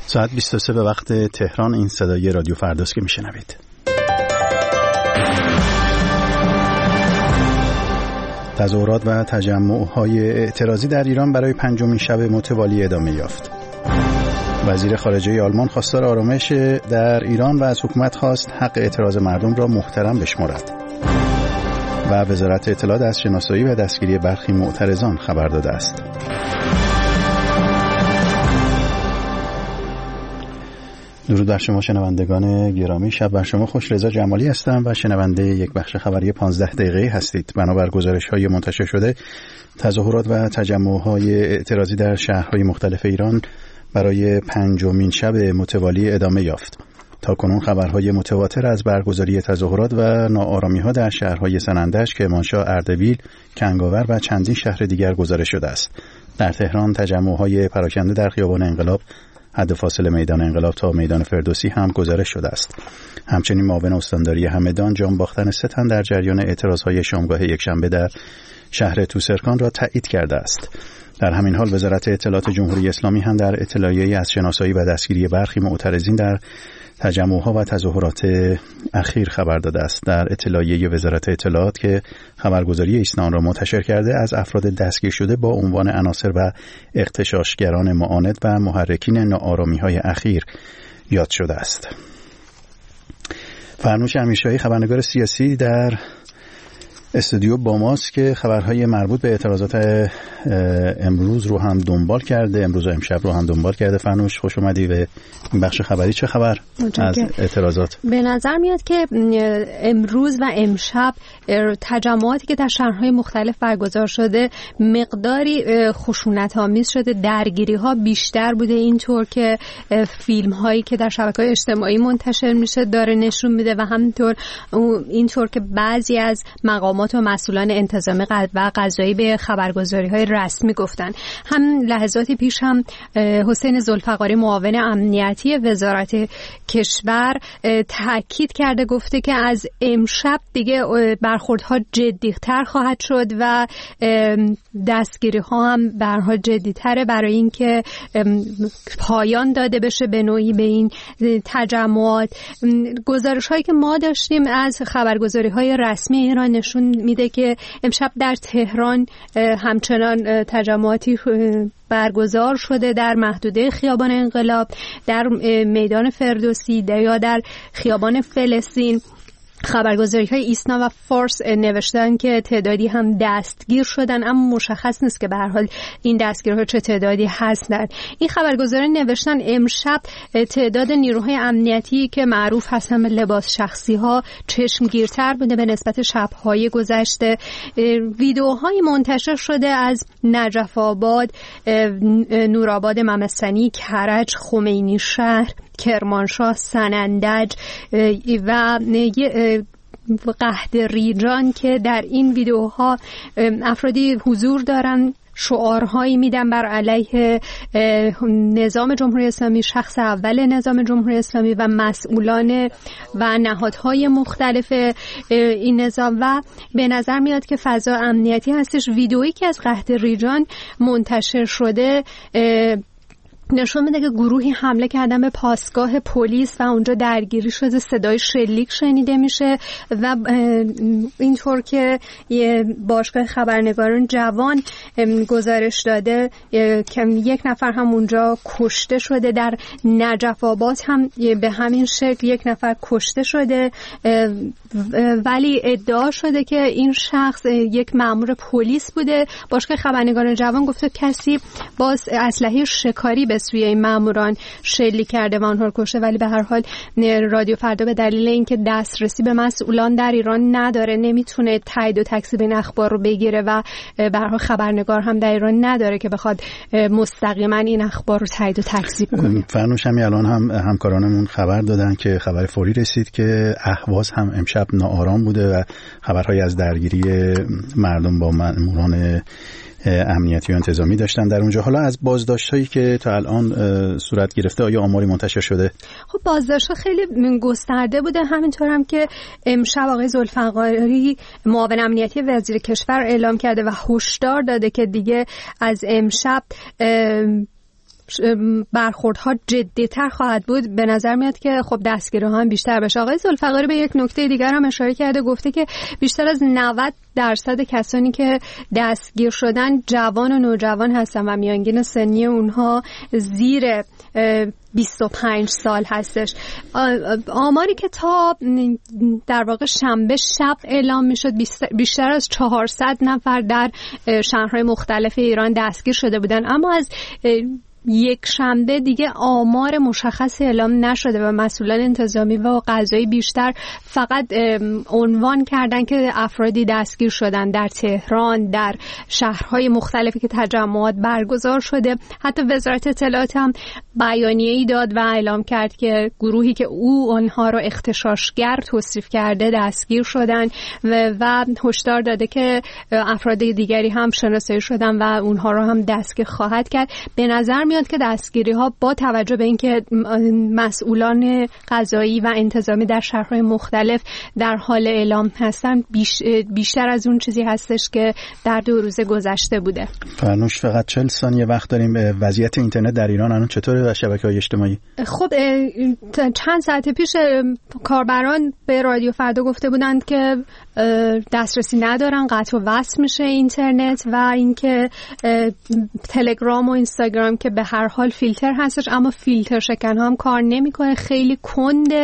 ساعت 23 به وقت تهران. این صدای رادیو فرداست که میشنوید. تظاهرات و تجمع‌های اعتراضی در ایران برای پنجمین شب متوالی ادامه یافت. وزیر خارجه آلمان خواستار آرامش در ایران و از حکومت خواست حق اعتراض مردم را محترم بشمارد. و وزارت اطلاعات از شناسایی و دستگیری برخی معترضان خبر داده است. درود بر شما شنوندگان گرامی، شب بر شما خوش. رضا جمالی هستم و شنونده یک بخش خبری 15 دقیقه‌ای هستید. بنابر گزارش‌های منتشر شده، تظاهرات و تجمع‌های اعتراضی در شهرهای مختلف ایران برای پنجمین شب متوالی ادامه یافت. تاکنون خبرهای متواتر از برگزاری تظاهرات و ناآرامی‌ها در شهرهای سنندج، کرمانشاه، اردبیل، کنگاور و چندین شهر دیگر گزارش شده است. در تهران تجمع‌های پراکنده در خیابان انقلاب، حد فاصل میدان انقلاب تا میدان فردوسی هم گزارش شده است. همچنین معاون استانداری همدان جان باختن 3 تن در جریان اعتراضهای شامگاه یکشنبه در شهر توسرکان را تایید کرده است. در همین حال وزارت اطلاعات جمهوری اسلامی هم در اطلاعیه‌ای از شناسایی و دستگیری برخی معترضین در تجمع‌ها و تظاهرات اخیر خبر داده است. در اطلاعیه وزارت اطلاعات که خبرگزاری ایسنا را منتشر کرده، از افراد دستگیر شده با عنوان عناصر و اغتشاشگران معاند و محرکین ناآرامی‌های اخیر یاد شده است. فرنوش امیرشاهی خبرنگار سیاسی در استودیو با ماست که خبرهای مربوط به اعتراضات امروز رو هم دنبال کرده، امروز و امشب رو هم دنبال کرده. فرنوش خوش اومدی به این بخش خبری. چه خبر از اعتراضات؟ به نظر میاد که امروز و امشب تجمعاتی که در شهرهای مختلف برگزار شده مقداری خشونت‌آمیز شده، درگیری‌ها بیشتر بوده. اینطور که فیلم‌هایی که در شبکه‌های اجتماعی منتشر میشه داره نشون میده و همینطور اینطور که بعضی از مقامات و مسئولان انتظامی و قضایی به خبرگزاری‌های رسمی گفتن. هم لحظاتی پیش هم حسین ذوالفقاری معاون امنیتی وزارت کشور تاکید کرده، گفته که از امشب دیگه برخوردها جدی‌تر خواهد شد و دستگیری‌ها هم برها جدی‌تره برای اینکه پایان داده بشه به نوعی به این تجمعات. گزارش‌هایی که ما داشتیم از خبرگزاری‌های رسمی ایران نشون میده که امشب در تهران همچنان تجمعاتی برگزار شده در محدوده خیابان انقلاب، در میدان فردوسی یا در خیابان فلسطین. خبرگزاری‌های ایسنا و فارس نوشتن که تعدادی هم دستگیر شدن، اما مشخص نیست که به هر حال این دستگیرها چه تعدادی هستند. این خبرگزاری نوشتن امشب تعداد نیروهای امنیتی که معروف هستن به لباس شخصی‌ها چشمگیرتر بوده به نسبت شب‌های گذشته. ویدیوهای منتشر شده از نجف آباد، نورآباد، ممسنی، کرج، خمینی شهر، کرمانشاه، سنندج و قحطریجان که در این ویدیوها افرادی حضور دارن، شعارهایی میدن بر علیه نظام جمهوری اسلامی، شخص اول نظام جمهوری اسلامی و مسئولان و نهادهای مختلف این نظام. و به نظر میاد که فضا امنیتی هستش. ویدیویی که از قحطریجان منتشر شده نشون میده که گروهی حمله کردن به پاسگاه پلیس و اونجا درگیری شده، صدای شلیک شنیده میشه و اینطور که باشگاه خبرنگاران جوان گزارش داده که 1 نفر هم اونجا کشته شده. در نجف آباد هم به همین شکل 1 نفر کشته شده، ولی ادعا شده که این شخص یک مأمور پلیس بوده. باشگاه خبرنگاران جوان گفته کسی با اسلحه شکاری به سوی این ماموران شلیک کرده و آنها رو کشته، ولی به هر حال رادیو فردا به دلیل اینکه دسترسی به مسئولان در ایران نداره نمیتونه تایید و تکذیب این اخبار رو بگیره و به هر حال خبرنگار هم در ایران نداره که بخواد مستقیما این اخبار رو تایید و تکذیب کنه. فرنوش الان هم همکارانمون خبر دادن که خبر فوری رسید که اهواز هم امشب ناآرام بوده و خبرهای از درگیری مردم با ماموران امنیتی و انتظامی داشتن در اونجا. حالا از بازداشت‌هایی که تا الان صورت گرفته آیا آماری منتشر شده؟ خب بازداشت‌ها خیلی گسترده بوده. همینطور هم که امشب آقای ذوالفقاری معاون امنیتی وزیر کشور اعلام کرده و هشدار داده که دیگه از امشب برخوردها جدی‌تر خواهد بود، به نظر میاد که خب دستگیری‌ها هم بیشتر بشه. آقای ذوالفقاری به یک نکته دیگر هم اشاره کرده، گفته که بیشتر از 90% کسانی که دستگیر شدن جوان و نوجوان هستن و میانگین سنی اونها زیر 25 سال هستش. آماری که تا در واقع شنبه شب اعلام میشد بیشتر از 400 نفر در شهرهای مختلف ایران دستگیر شده بودن، اما از یک شنبه دیگه آمار مشخص اعلام نشده و مسئولان انتظامی و قضایی بیشتر فقط عنوان کردن که افرادی دستگیر شدن در تهران، در شهرهای مختلفی که تجمعات برگزار شده. حتی وزارت اطلاعات هم بیانیه‌ای داد و اعلام کرد که گروهی که آنها را اغتشاشگر توصیف کرده دستگیر شدن و هشدار داده که افراد دیگری هم شناسایی شدن و اونها را هم دستگیر خواهد کرد. به نظر میاد که دستگیری ها با توجه به اینکه مسئولان قضایی و انتظامی در شهرهای مختلف در حال اعلام هستن بیشتر از اون چیزی هستش که در 2 روز گذشته بوده. فرنوش، فقط 40 ثانیه وقت داریم. وضعیت اینترنت در ایران الان چطوره و شبکه‌های اجتماعی؟ خب چند ساعت پیش کاربران به رادیو فردا گفته بودند که دسترسی ندارن، قطع و وصل میشه اینترنت و اینکه تلگرام و اینستاگرام که به هر حال فیلتر هستش اما فیلتر شکن هم کار نمیکنه، خیلی کنده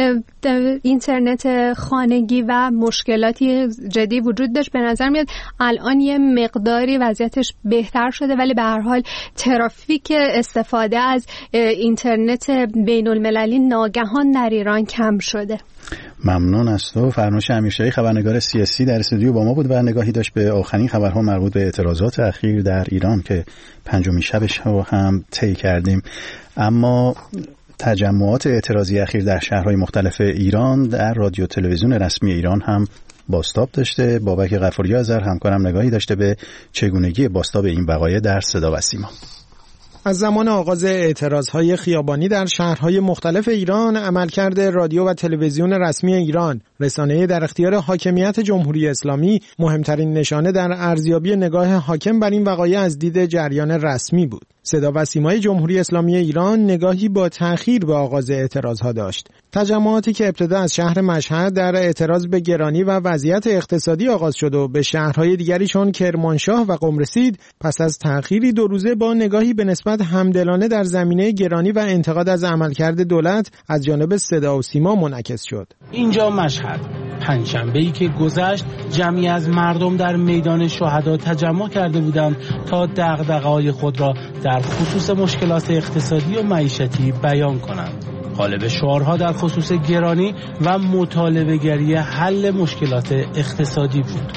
اینترنت خانگی و مشکلاتی جدی وجود داشت. به نظر میاد الان یه مقداری وضعیتش بهتر شده، ولی به هر حال ترافیک استفاده از اینترنت بین المللی ناگهان در ایران کم شده. ممنون از تو. فرنوش امیرشاهی خبرنگار سیاسی در استودیو با ما بود و نگاهی داشت به آخرین خبرها مربوط به اعتراضات اخیر در ایران که 5مین شبش رو هم طی کردیم. اما تجمعات اعتراضی اخیر در شهرهای مختلف ایران در رادیو تلویزیون رسمی ایران هم بازتاب داشته. بابک غفوری آذر همکارم نگاهی داشته به چگونگی بازتاب این وقایع در صدا و سیما. از زمان آغاز اعتراضهای خیابانی در شهرهای مختلف ایران، عملکرد رادیو و تلویزیون رسمی ایران، رسانه‌ای در اختیار حاکمیت جمهوری اسلامی، مهمترین نشانه در ارزیابی نگاه حاکم بر این وقایع از دید جریان رسمی بود. صدا و سیمای جمهوری اسلامی ایران نگاهی با تأخیر به آغاز اعتراضها داشت. تجمعاتی که ابتدا از شهر مشهد در اعتراض به گرانی و وضعیت اقتصادی آغاز شد و به شهرهای دیگری چون کرمانشاه و قم رسید، پس از تأخیری 2 روزه با نگاهی به نسبت همدلانه در زمینه گرانی و انتقاد از عملکرد دولت از جانب صدا و سیما منعکس شد. اینجا مشهد، پنجشنبه‌ای که گذشت، جمعی از مردم در میدان شهدا تجمع کرده بودند تا دغدغه‌های خود را در خصوص مشکلات اقتصادی و معیشتی بیان کنند. غالب شعارها در خصوص گرانی و مطالبه‌گری حل مشکلات اقتصادی بود.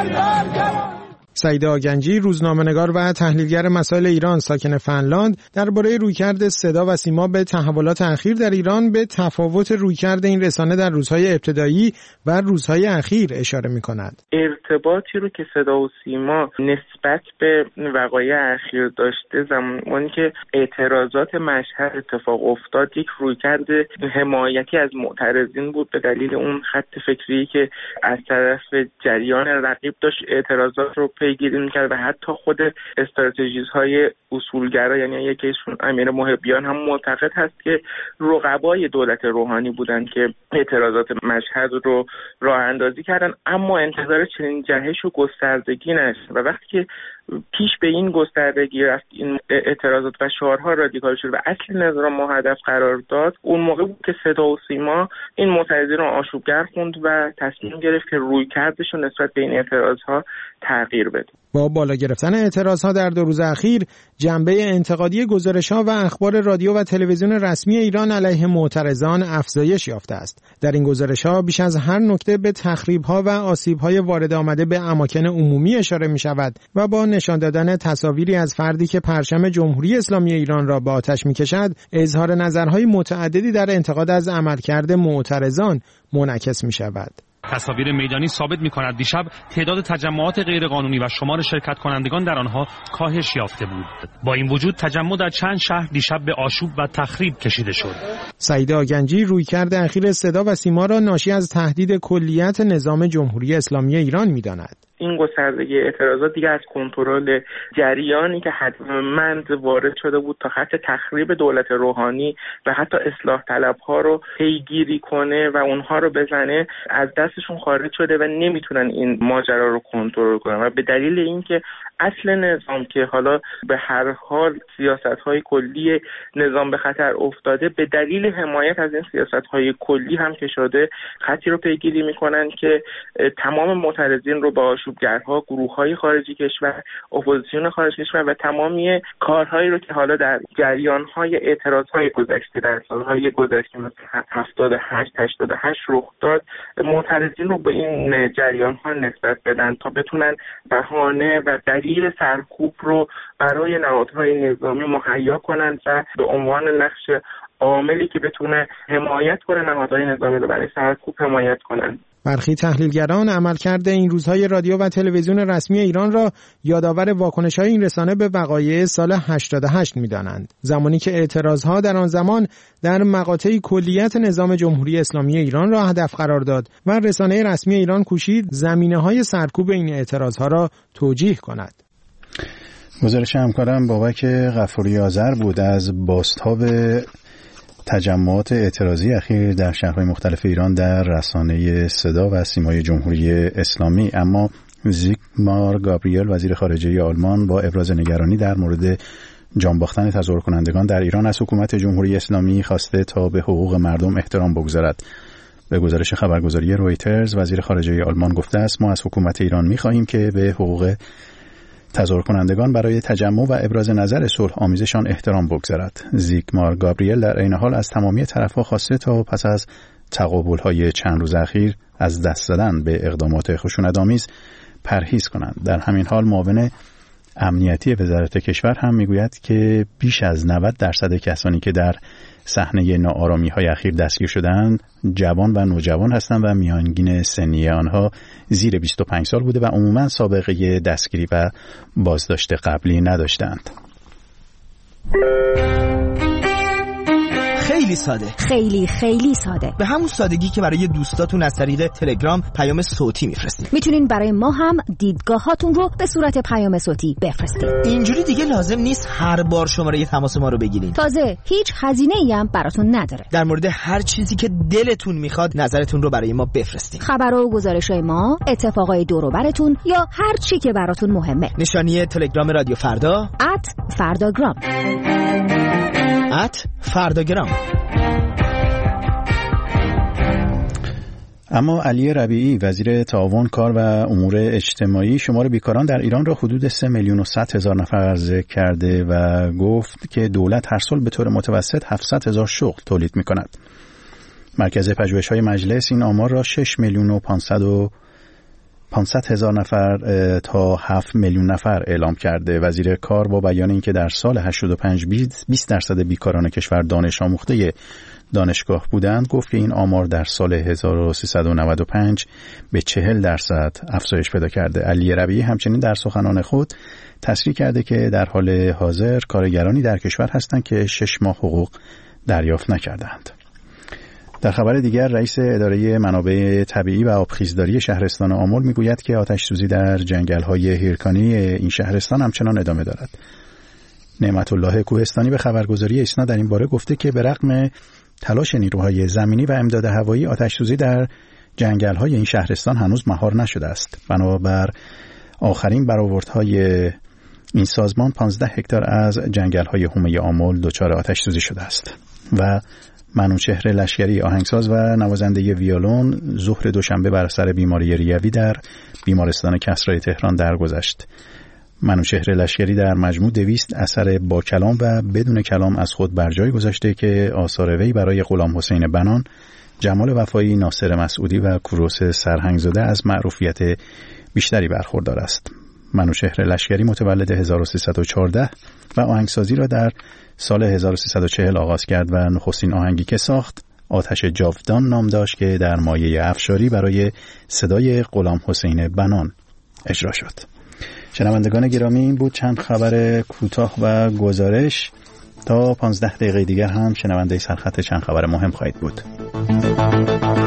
سعید آگنجی، روزنامه‌نگار و تحلیلگر مسائل ایران ساکن فنلاند، درباره رویکرد صدا و سیما به تحولات اخیر در ایران به تفاوت رویکرد این رسانه در روزهای ابتدایی و روزهای اخیر اشاره می‌کند. ارتباطی رو که صدا و سیما نسبت به وقایع اخیر داشته، زمانی که اعتراضات مشهد اتفاق افتاد، یک رویکرد حمایتی از معترضین بود به دلیل اون خط فکری که از طرف جریان رقیب داشت اعتراضات رو پیگیری می‌کرد و حتی خود استراتژی‌های اصولگرا، یعنی یکیشون امیر محبیان هم معتقد هست که رقبای دولت روحانی بودن که اعتراضات مشهد رو راه اندازی کردن، اما انتظار چنین جهش و گستردگی نشد و وقتی که پیش به این گستردگی رفت، این اعتراضات و شعارها رادیکال شد و اصل نظام هدف قرار داد، اون موقع بود که صدا و سیما این معترضین رو آشوبگر خوند و تصمیم گرفت که رویکردش رو نسبت به این اعتراضها تغییر بده. با بالا گرفتن اعتراضها در 2 روز اخیر، جنبه انتقادی گزارش‌ها و اخبار رادیو و تلویزیون رسمی ایران علیه معترضان افزایش یافته است. در این گزارش‌ها بیش از هر نکته به تخریب‌ها و آسیب‌های وارد آمده به اماکن عمومی اشاره می‌شود و با نشان دادن تصاویری از فردی که پرچم جمهوری اسلامی ایران را به آتش می‌کشد، اظهار نظرهای متعددی در انتقاد از عملکرد معترضان منعکس می‌شود. تصاویر میدانی ثابت می‌کند دیشب تعداد تجمعات غیرقانونی و شمار شرکت کنندگان در آنها کاهش یافته بود. با این وجود تجمع در چند شهر دیشب به آشوب و تخریب کشیده شد. سعید آگنجی رویکرد اخیر صدا و سیما را ناشی از تهدید کلیت نظام جمهوری اسلامی ایران می‌داند. این گستردگی اعتراضات دیگه از کنترل جریانی که حتماً وارد شده بود تا خط تخریب دولت روحانی و حتی اصلاح طلبها رو پیگیری کنه و اونها رو بزنه از دستشون خارج شده و نمیتونن این ماجرا رو کنترل کنن و به دلیل اینکه اصل نظام که حالا به هر حال سیاست‌های کلی نظام به خطر افتاده، به دلیل حمایت از این سیاست‌های کلی هم که شده خطی رو پیگیری میکنن که تمام معترضین رو با آشوبگرها، گروه‌های خارجی کشور، اپوزیسیون خارج کشور و تمامی کارهایی رو که حالا در جریان‌های اعتراض‌های گذشته در سال‌های گذشته مثل 78 88 رخ داد، معترضین رو به این جریان‌ها نسبت بدن تا بتونن بهانه و دلیل سرکوب رو برای نهادهای نظامی مهیا کنن و به عنوان نقش عاملی که بتونه حمایت کنه نهادهای نظامی رو برای سرکوب حمایت کنن. برخی تحلیلگران عملکرد این روزهای رادیو و تلویزیون رسمی ایران را یادآور واکنش‌های این رسانه به وقایع سال 88 می‌دانند، زمانی که اعتراضها در آن زمان در مقاطعی کلیت نظام جمهوری اسلامی ایران را هدف قرار داد و رسانه رسمی ایران کوشید زمینه‌های سرکوب این اعتراضها را توجیه کند. گزارش همکارم بابک غفوری آذر بود از بازتاب تجمعات اعتراضی اخیر در شهرهای مختلف ایران در رسانه صدا و سیمای جمهوری اسلامی. اما زیگمار گابریل وزیر خارجه آلمان با ابراز نگرانی در مورد جان باختن تظاهر کنندگان در ایران از حکومت جمهوری اسلامی خواسته تا به حقوق مردم احترام بگذارد. به گزارش خبرگزاری رویترز وزیر خارجه آلمان گفته است ما از حکومت ایران می‌خواهیم که به حقوق تظاهر کنندگان برای تجمع و ابراز نظر صلح آمیزشان احترام بگذارد. زیگمار گابریل در این حال از تمامی طرف‌ها خواسته تا پس از تقابل‌های چند روز اخیر از دست زدن به اقدامات خشونت‌آمیز پرهیز کنند. در همین حال معاون امنیتی وزارت کشور هم میگوید که بیش از 90% کسانی که در صحنه ناآرامی‌های اخیر دستگیر شدند جوان و نوجوان هستند و میانگین سنی آنها زیر 25 سال بوده و عموماً سابقه دستگیری و بازداشت قبلی نداشتند. خیلی ساده، خیلی ساده، به همون سادگی که برای دوستاتون از طریق تلگرام پیام صوتی میفرستید. میتونین برای ما هم دیدگاهاتون رو به صورت پیام صوتی بفرستید. اینجوری دیگه لازم نیست هر بار شماره تماس ما رو بگیرین. تازه هیچ هزینه‌ای هم براتون نداره. در مورد هر چیزی که دلتون میخواد نظرتون رو برای ما بفرستید. خبرها و گزارش‌های ما، اتفاقای دور و براتون یا هر چی که براتون مهمه. نشانی تلگرام رادیو فردا @فرداگرام. @فرداگرام. اما علی ربیعی وزیر تعاون کار و امور اجتماعی شمار بیکاران در ایران را حدود 3,100,000 نفر ذکر کرده و گفت که دولت هر سال به طور متوسط 700,000 شغل تولید می‌کند. مرکز پژوهش‌های مجلس این آمار را 6,500,000 نفر تا 7,000,000 نفر اعلام کرده. وزیر کار با بیان اینکه در سال 85 20% بیکاران کشور دانش آموخته دانشگاه بودند، گفت که این آمار در سال 1395 به 40% افزایش پیدا کرده. علی ربیعی همچنین در سخنان خود تصریح کرده که در حال حاضر کارگرانی در کشور هستند که 6 ماه حقوق دریافت نکردند. در خبر دیگر رئیس اداره منابع طبیعی و آبخیزداری شهرستان آمل میگوید که آتش‌سوزی در جنگل‌های هیرکانی این شهرستان همچنان ادامه دارد. نعمت الله کوهستانی به خبرگزاری ایسنا در این باره گفته که به رغم تلاش نیروهای زمینی و امداد هوایی آتش‌سوزی در جنگل‌های این شهرستان هنوز مهار نشده است. بنابر آخرین برآوردهای این سازمان 15 هکتار از جنگل‌های حومه آمل دچار آتش‌سوزی شده است. و منوچهر لشکری آهنگساز و نوازنده ویولون ظهر دوشنبه بر اثر بیماری ریوی در بیمارستان کسرای تهران درگذشت. منوچهر لشکری در مجموع 200 اثر با کلام و بدون کلام از خود بر جای گذاشته که آثار وی برای غلام حسین بنان، جمال وفایی، ناصر مسعودی و کوروش سرهنگزاده از معروفیت بیشتری برخوردار است. منوچهر لشکری متولد 1314 و آهنگسازی را در سال 1340 آغاز کرد و نخستین آهنگی که ساخت آتش جاودان نام داشت که در مایه افشاری برای صدای غلام حسین بنان اجرا شد. شنوندگان گرامی، این بود چند خبر کوتاه و گزارش. تا 15 دقیقه دیگر هم شنونده سرخط چند خبر مهم خواهید بود.